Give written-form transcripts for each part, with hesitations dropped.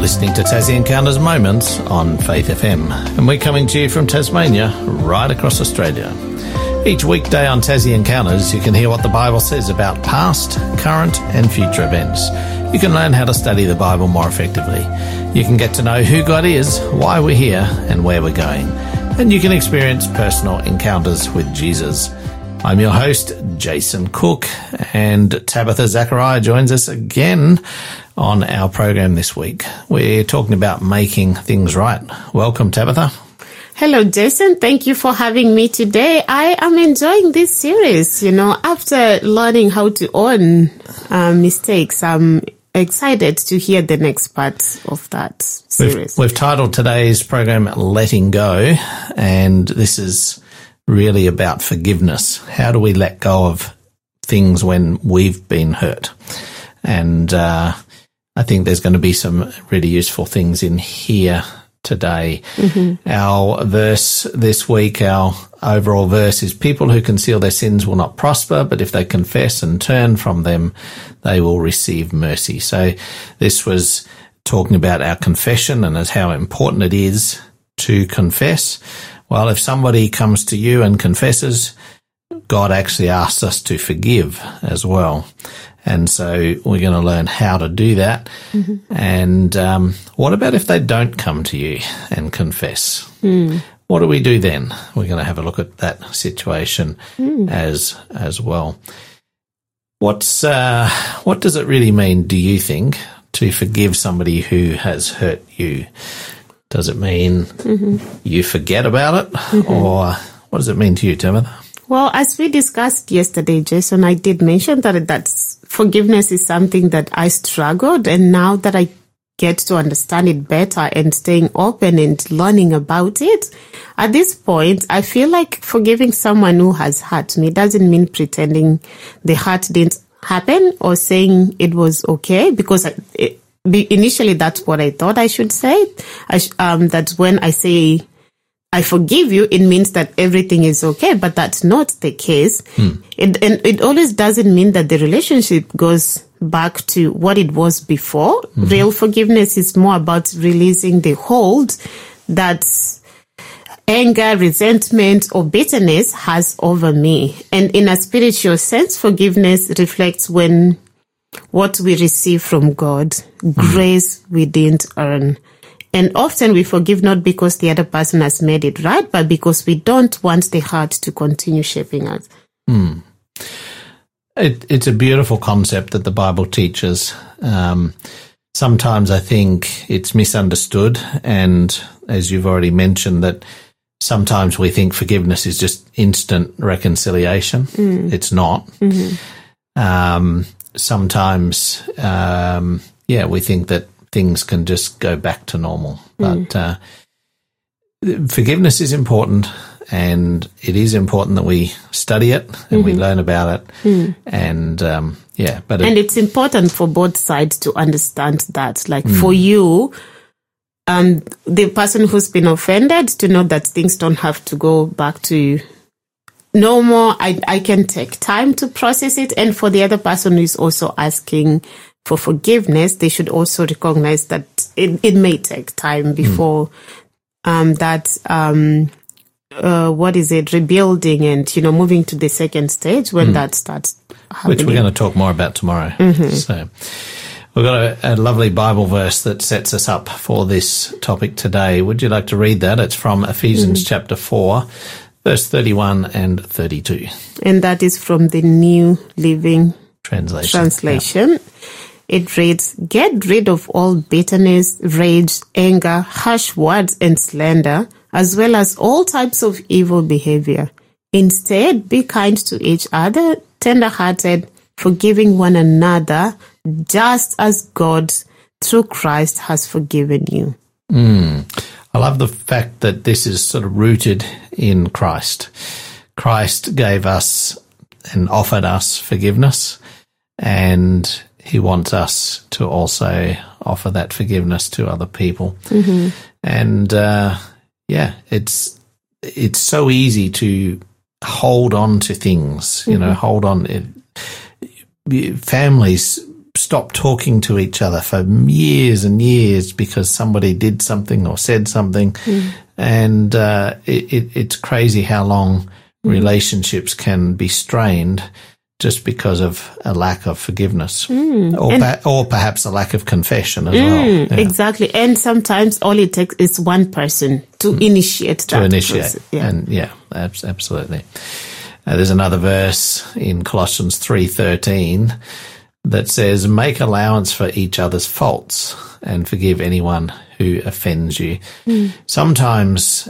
listening to Tassie Encounters Moments on Faith FM, and we're coming to you from Tasmania, right across Australia. Each weekday on Tassie Encounters, you can hear what the Bible says about past, current and future events. You can learn how to study the Bible more effectively. You can get to know who God is, why we're here and where we're going. And you can experience personal encounters with Jesus. I'm your host, Jason Cook, and Tabitha Zachariah joins us again on our program this week. We're talking about making things right. Welcome, Tabitha. Hello, Jason. Thank you for having me today. I am enjoying this series. After learning how to own mistakes, I'm excited to hear the next part of that series. We've titled today's program Letting Go, and this is really about forgiveness. How do we let go of things when we've been hurt? And I think there's going to be some really useful things in here today. Mm-hmm. Our verse this week, our overall verse is, people who conceal their sins will not prosper, but if they confess and turn from them, they will receive mercy. So this was talking about our confession and as how important it is to confess. Well, if somebody comes to you and confesses, God actually asks us to forgive as well. And so we're going to learn how to do that. Mm-hmm. And what about if they don't come to you and confess? What do we do then? We're going to have a look at that situation as well. What does it really mean, do you think, to forgive somebody who has hurt you? Does it mean you forget about it? Or what does it mean to you, Tabitha? Well, as we discussed yesterday, Jason, I did mention that forgiveness is something that I struggled, and now that I get to understand it better and staying open and learning about it, at this point, I feel like forgiving someone who has hurt me doesn't mean pretending the hurt didn't happen or saying it was okay, because initially that's what I thought I should say. That when I say I forgive you, it means that everything is okay, but that's not the case. It always doesn't mean that the relationship goes back to what it was before. Real forgiveness is more about releasing the hold that anger, resentment, or bitterness has over me. And in a spiritual sense, forgiveness reflects what we receive from God, grace we didn't earn. And often we forgive not because the other person has made it right, but because we don't want the heart to continue shaping us. It's a beautiful concept that the Bible teaches. Sometimes I think it's misunderstood, and as you've already mentioned, that sometimes we think forgiveness is just instant reconciliation. It's not. Sometimes, we think that things can just go back to normal. But forgiveness is important, and it is important that we study it and we learn about it. And and it's important for both sides to understand that. Like for you, the person who's been offended, to know that things don't have to go back to normal. I can take time to process it. And for the other person who is also asking for forgiveness, they should also recognize that it may take time before rebuilding and, moving to the second stage when that starts happening. Which we're going to talk more about tomorrow. So we've got a lovely Bible verse that sets us up for this topic today. Would you like to read that? It's from Ephesians chapter 4, verse 31 and 32. And that is from the New Living Translation. Yeah. It reads, "Get rid of all bitterness, rage, anger, harsh words, and slander, as well as all types of evil behavior. Instead, be kind to each other, tender-hearted, forgiving one another, just as God, through Christ, has forgiven you." I love the fact that this is sort of rooted in Christ. Christ gave us and offered us forgiveness, and he wants us to also offer that forgiveness to other people. And it's so easy to hold on to things, hold on. Families stop talking to each other for years and years because somebody did something or said something. And it's crazy how long relationships can be strained just because of a lack of forgiveness or perhaps a lack of confession as well. Yeah. Exactly. And sometimes all it takes is one person to initiate that. Process. Yeah. And absolutely. There's another verse in Colossians 3:13 that says, make allowance for each other's faults and forgive anyone who offends you. Sometimes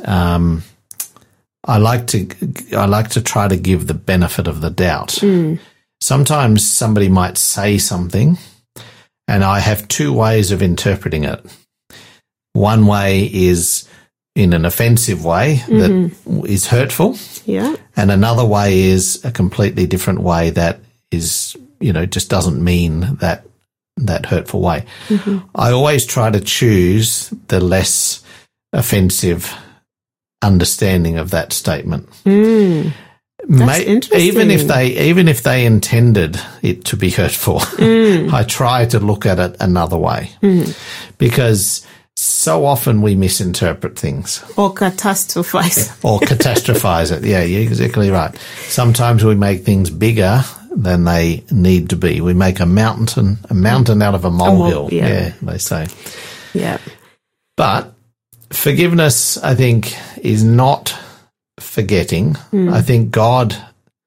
I like to try to give the benefit of the doubt. Sometimes somebody might say something and I have two ways of interpreting it. One way is in an offensive way that is hurtful. Yeah. And another way is a completely different way that is, just doesn't mean that hurtful way. I always try to choose the less offensive understanding of that statement. That's interesting. Even if they intended it to be hurtful, I try to look at it another way because so often we misinterpret things. Or catastrophize. Or catastrophize it. Yeah, you're exactly right. Sometimes we make things bigger than they need to be. We make a mountain out of a molehill. Yeah, they say. Yeah. But forgiveness, I think, is not forgetting. I think God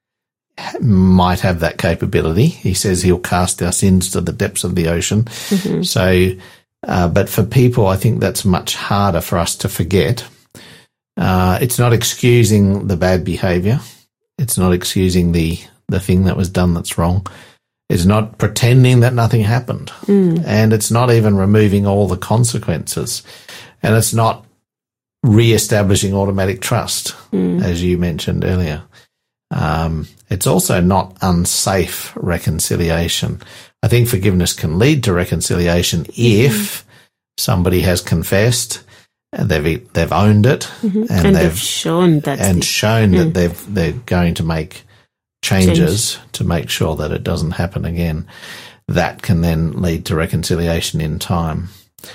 might have that capability. He says he'll cast our sins to the depths of the ocean. So, but for people, I think that's much harder for us to forget. It's not excusing the bad behavior. It's not excusing the thing that was done that's wrong. It's not pretending that nothing happened. And it's not even removing all the consequences. And it's not re-establishing automatic trust, as you mentioned earlier. It's also not unsafe reconciliation. I think forgiveness can lead to reconciliation if somebody has confessed, and they've owned it, and they've shown that that they're going to make changes to make sure that it doesn't happen again. That can then lead to reconciliation in time.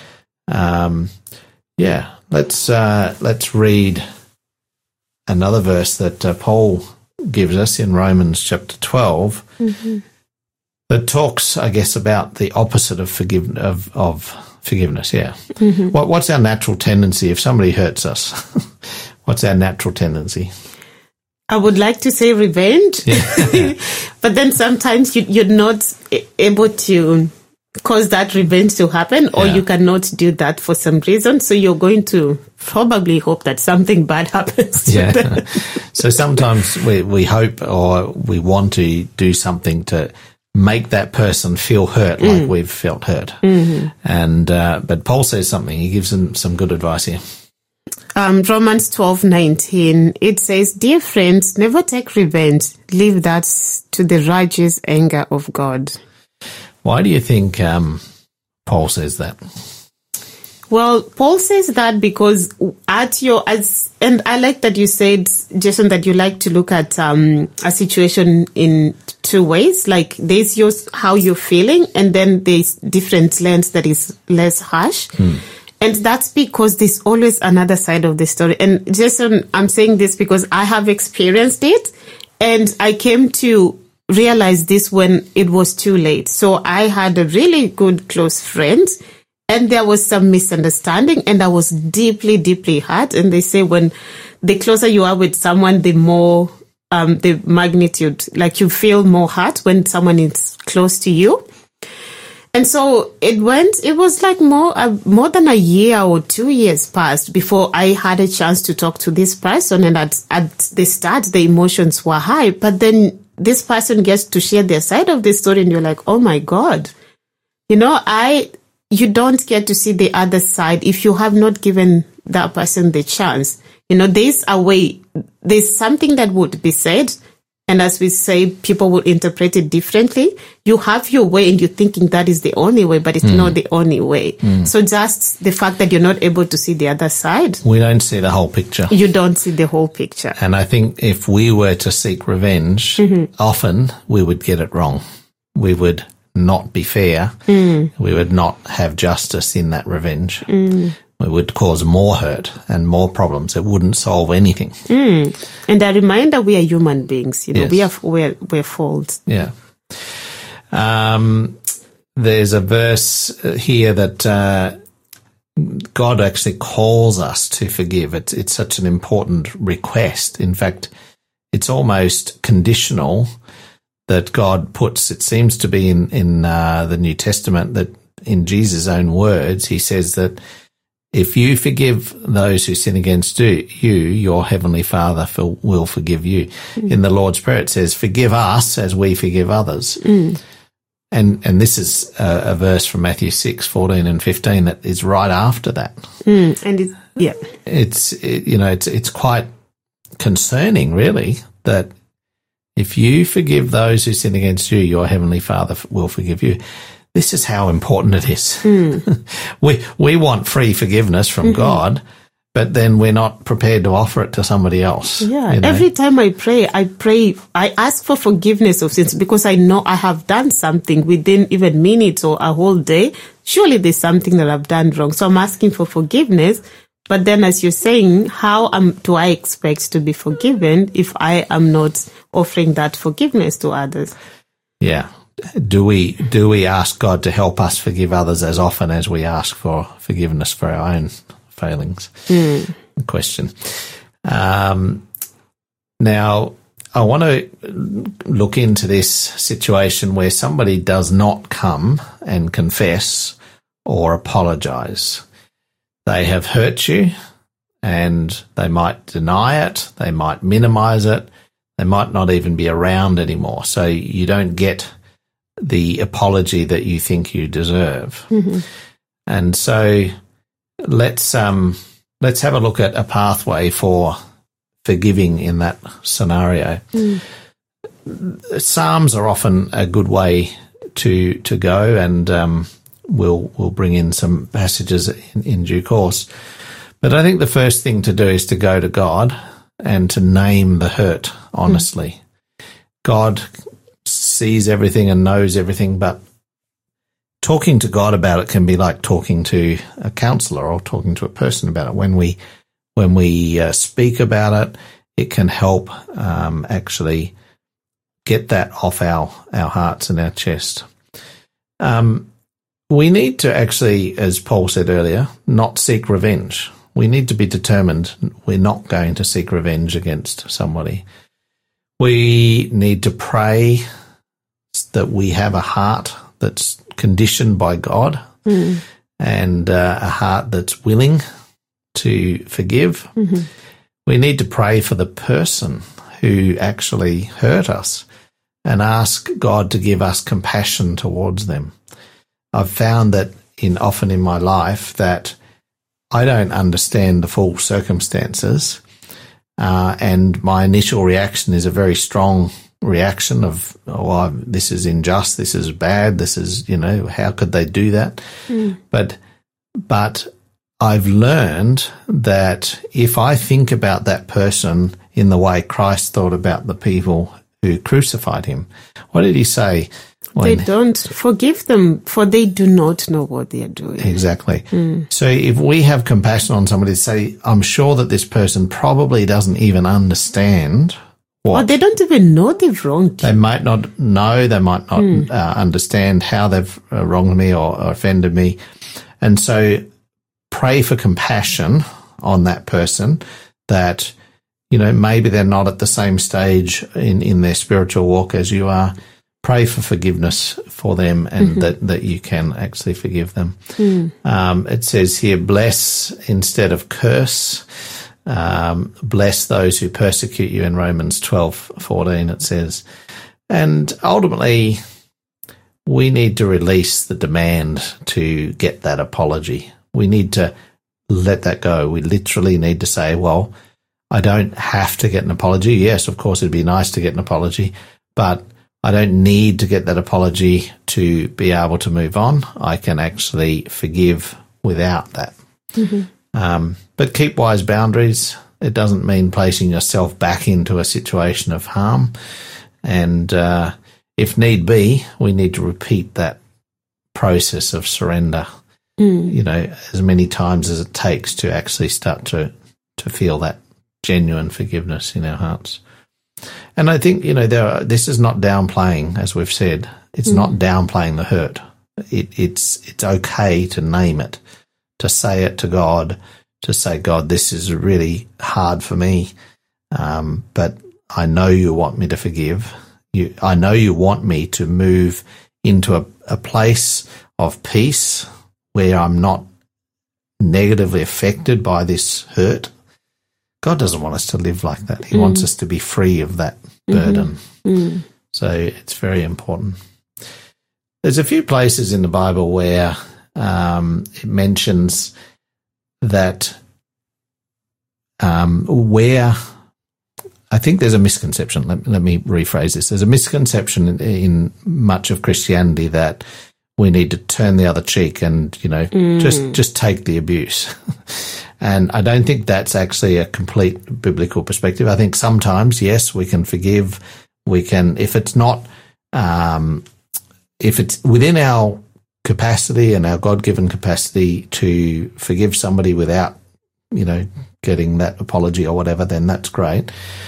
Let's read another verse that Paul gives us in Romans chapter 12 that talks, I guess, about the opposite of forgiveness. Yeah. What's our natural tendency if somebody hurts us? What's our natural tendency? I would like to say revenge, but then sometimes you're not able to cause that revenge to happen, or you cannot do that for some reason. So you're going to probably hope that something bad happens to them. So sometimes we hope or we want to do something to make that person feel hurt like we've felt hurt. And but Paul says something. He gives them some good advice here. Romans 12:19, it says, "Dear friends, never take revenge. Leave that to the righteous anger of God." Why do you think Paul says that? Well, Paul says that because and I like that you said, Jason, that you like to look at a situation in two ways. Like there's how you're feeling, and then there's different lens that is less harsh. And that's because there's always another side of the story. And Jason, I'm saying this because I have experienced it, and I came to realize this when it was too late. So I had a really good close friend, and there was some misunderstanding, and I was deeply, deeply hurt. And they say when the closer you are with someone, the more the magnitude, like you feel more hurt when someone is close to you. And so it was like more than a year or 2 years passed before I had a chance to talk to this person. And at the start, the emotions were high, but then this person gets to share their side of the story, and you're like, oh my God, you don't get to see the other side if you have not given that person the chance. There's something that would be said, and as we say, people will interpret it differently. You have your way, and you're thinking that is the only way, but it's not the only way. So just the fact that you're not able to see the other side. We don't see the whole picture. You don't see the whole picture. And I think if we were to seek revenge, often we would get it wrong. We would not be fair. We would not have justice in that revenge. It would cause more hurt and more problems. It wouldn't solve anything. And a reminder, we are human beings. You know, Yes. we're faults. Yeah. There's a verse here that God actually calls us to forgive. It's such an important request. In fact, it's almost conditional that God puts. It seems to be in the New Testament that in Jesus' own words, he says that if you forgive those who sin against you, your heavenly Father will forgive you. In the Lord's Prayer, it says, forgive us as we forgive others. And this is a verse from Matthew 6:14 and 15 that is right after that. And It's quite concerning, really, that if you forgive those who sin against you, your heavenly Father will forgive you. This is how important it is. We want free forgiveness from God, but then we're not prepared to offer it to somebody else. Yeah. you know? Every time I pray, I ask for forgiveness of sins because I know I have done something within even minutes or a whole day. Surely there's something that I've done wrong. So I'm asking for forgiveness. But then, as you're saying, how do I expect to be forgiven if I am not offering that forgiveness to others? Yeah. Do we ask God to help us forgive others as often as we ask for forgiveness for our own failings? Question. Now, I want to look into this situation where somebody does not come and confess or apologize. They have hurt you, and they might deny it, they might minimize it, they might not even be around anymore. So you don't get the apology that you think you deserve. And so let's have a look at a pathway for forgiving in that scenario. Psalms are often a good way to go, and we'll bring in some passages in due course. But I think the first thing to do is to go to God and to name the hurt honestly. God sees everything and knows everything, but talking to God about it can be like talking to a counselor or talking to a person about it. When we speak about it, it can help actually get that off our hearts and our chest. We need to actually, as Paul said earlier, not seek revenge. We need to be determined we're not going to seek revenge against somebody. We need to pray that we have a heart that's conditioned by God and a heart that's willing to forgive. We need to pray for the person who actually hurt us and ask God to give us compassion towards them. I've found that often in my life that I don't understand the full circumstances, and my initial reaction is a very strong reaction of, oh, this is unjust, this is bad, this is, how could they do that? But I've learned that if I think about that person in the way Christ thought about the people who crucified him, what did he say? They don't forgive them, for they do not know what they are doing. Exactly. So if we have compassion on somebody, say, I'm sure that this person probably doesn't even understand what. Or they don't even know they've wronged you. They might not know, they might not understand how they've wronged me or offended me. And so pray for compassion on that person that, maybe they're not at the same stage in their spiritual walk as you are. Pray for forgiveness for them and that you can actually forgive them. It says here, bless instead of curse. Bless those who persecute you in Romans 12:14, it says. And ultimately, we need to release the demand to get that apology. We need to let that go. We literally need to say, well, I don't have to get an apology. Yes, of course, it'd be nice to get an apology, but I don't need to get that apology to be able to move on. I can actually forgive without that. But keep wise boundaries. It doesn't mean placing yourself back into a situation of harm. And if need be, we need to repeat that process of surrender, as many times as it takes to actually start to feel that genuine forgiveness in our hearts. And I think, this is not downplaying, as we've said. It's not downplaying the hurt. It's okay to name it, to say it to God, to say, God, this is really hard for me, but I know you want me to forgive. I know you want me to move into a place of peace where I'm not negatively affected by this hurt. God doesn't want us to live like that. He wants us to be free of that burden. So it's very important. There's a few places in the Bible where it mentions that where I think there's a misconception. Let me rephrase this. There's a misconception in much of Christianity that we need to turn the other cheek and, just take the abuse. And I don't think that's actually a complete biblical perspective. I think sometimes, yes, we can forgive. We can, if it's within our capacity and our God-given capacity to forgive somebody without, getting that apology or whatever, then that's great.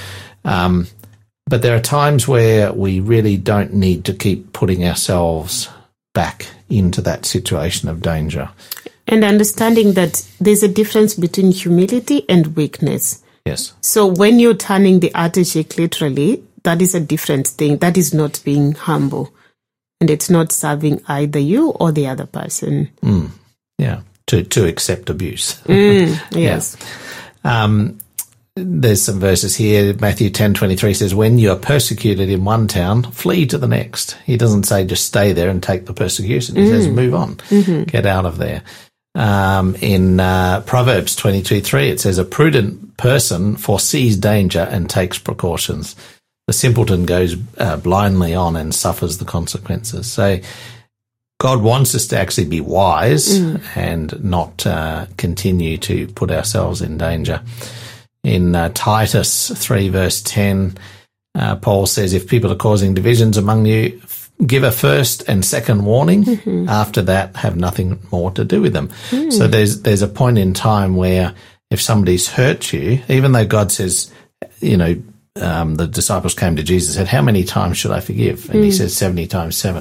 But there are times where we really don't need to keep putting ourselves back into that situation of danger. And understanding that there's a difference between humility and weakness. Yes. So when you're turning the other cheek literally, that is a different thing. That is not being humble. And it's not serving either you or the other person. Yeah. To accept abuse. Yes. Yeah. There's some verses here. Matthew 10:23 says, when you are persecuted in one town, flee to the next. He doesn't say just stay there and take the persecution. He says move on, get out of there. In Proverbs 22:3, it says, a prudent person foresees danger and takes precautions. The simpleton goes blindly on and suffers the consequences. So God wants us to actually be wise and not continue to put ourselves in danger. In Titus 3 verse 10, Paul says, if people are causing divisions among you, give a first and second warning. After that, have nothing more to do with them. So there's a point in time where if somebody's hurt you, even though God says, the disciples came to Jesus and said, how many times should I forgive? And he says 70 times 7.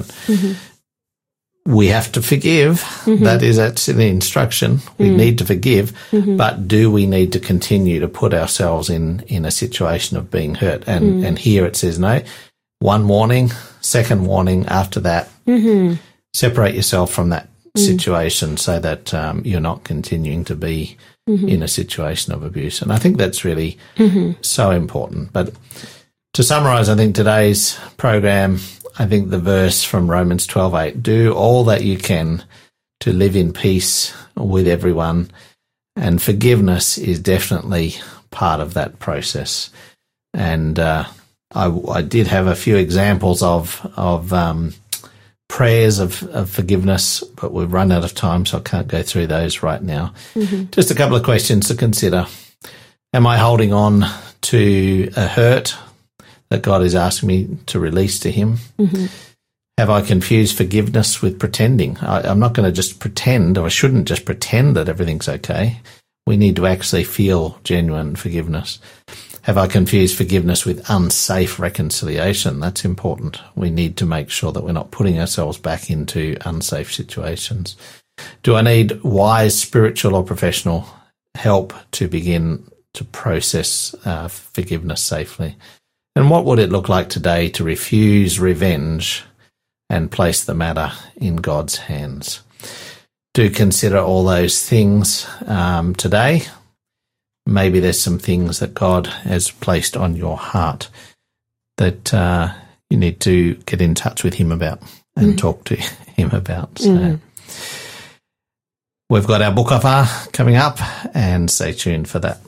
We have to forgive. That's the instruction. We need to forgive. But do we need to continue to put ourselves in a situation of being hurt? And here it says, no, one warning, second warning. After that, separate yourself from that situation so that you're not continuing to be in a situation of abuse. And I think that's really so important. But to summarize, I think today's program, I think the verse from Romans 12:8, do all that you can to live in peace with everyone. And forgiveness is definitely part of that process. And I did have a few examples of prayers of forgiveness, but we've run out of time, so I can't go through those right now. Just a couple of questions to consider. Am I holding on to a hurt that God is asking me to release to him? Have I confused forgiveness with pretending? I'm not going to just pretend, or I shouldn't just pretend that everything's okay. We need to actually feel genuine forgiveness. Have I confused forgiveness with unsafe reconciliation? That's important. We need to make sure that we're not putting ourselves back into unsafe situations. Do I need wise spiritual or professional help to begin to process forgiveness safely? And what would it look like today to refuse revenge and place the matter in God's hands? Do consider all those things today. Maybe there's some things that God has placed on your heart that you need to get in touch with him about and talk to him about. So we've got our book offer coming up, and stay tuned for that.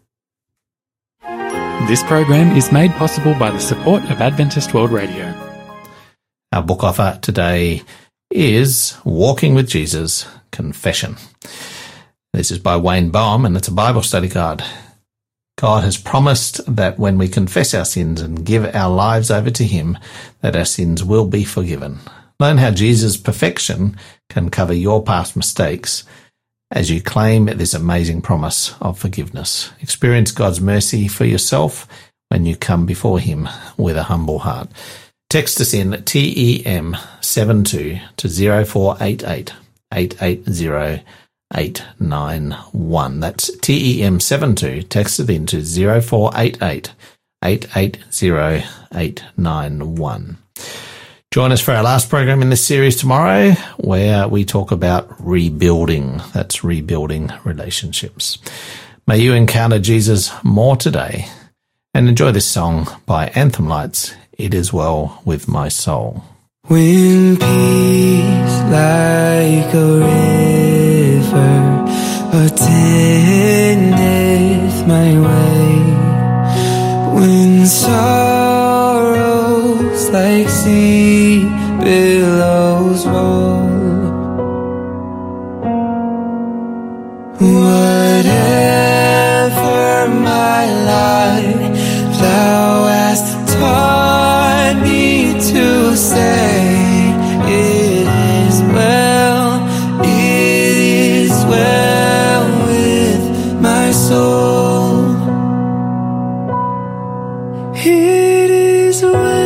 This program is made possible by the support of Adventist World Radio. Our book offer today is Walking with Jesus, Confession. This is by Wayne Baum, and it's a Bible study guide. God has promised that when we confess our sins and give our lives over to him, that our sins will be forgiven. Learn how Jesus' perfection can cover your past mistakes as you claim this amazing promise of forgiveness. Experience God's mercy for yourself when you come before him with a humble heart. Text us in TEM72 to 0488 880 891. That's TEM72. Text it in to 0488 880 891. Join us for our last program in this series tomorrow, where we talk about rebuilding. That's rebuilding relationships. May you encounter Jesus more today, and enjoy this song by Anthem Lights, It Is Well With My Soul. When peace like a river attendeth my way, when sorrows like sea billows roll, whatever my life thou hast taught me to say, it is well with my soul. It is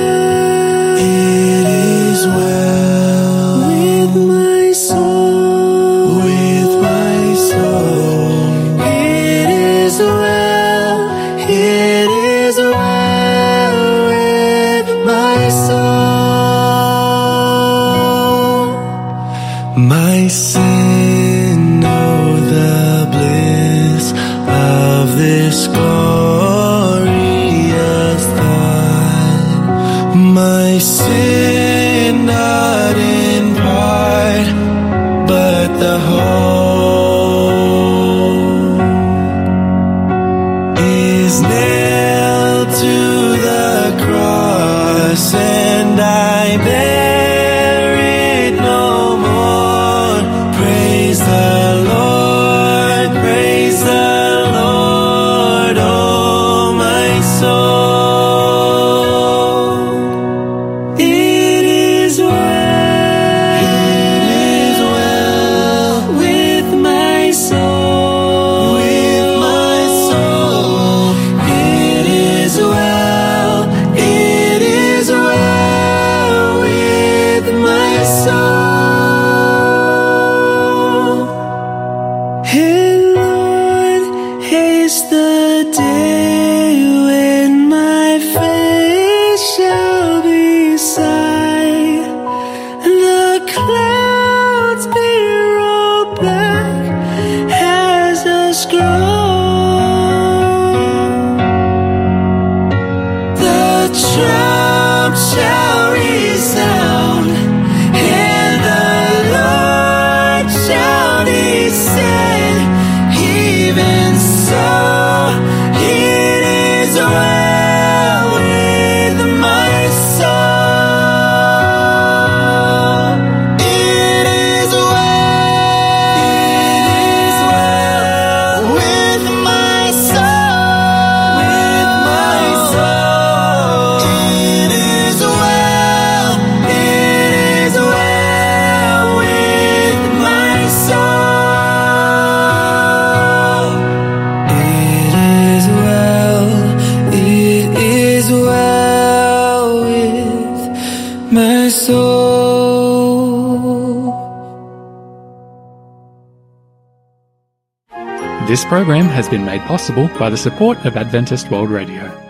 well with my soul, with my soul. It is well with my soul. My sin, know the bliss of this glorious thought. My sin, not in part, but the whole, is nailed to the cross, and I bear it no more. Praise the Lord, oh my soul. It is well with my soul, with my soul. It is well with my soul. Hey Lord, haste the day when my face shall be sight, and the clouds be rolled back as a scroll. The trump shall resound, and the Lord shall descend. Even so, it is well with my soul. It is well with my soul, with my soul. It is well with my soul. It is well with my soul. This program has been made possible by the support of Adventist World Radio.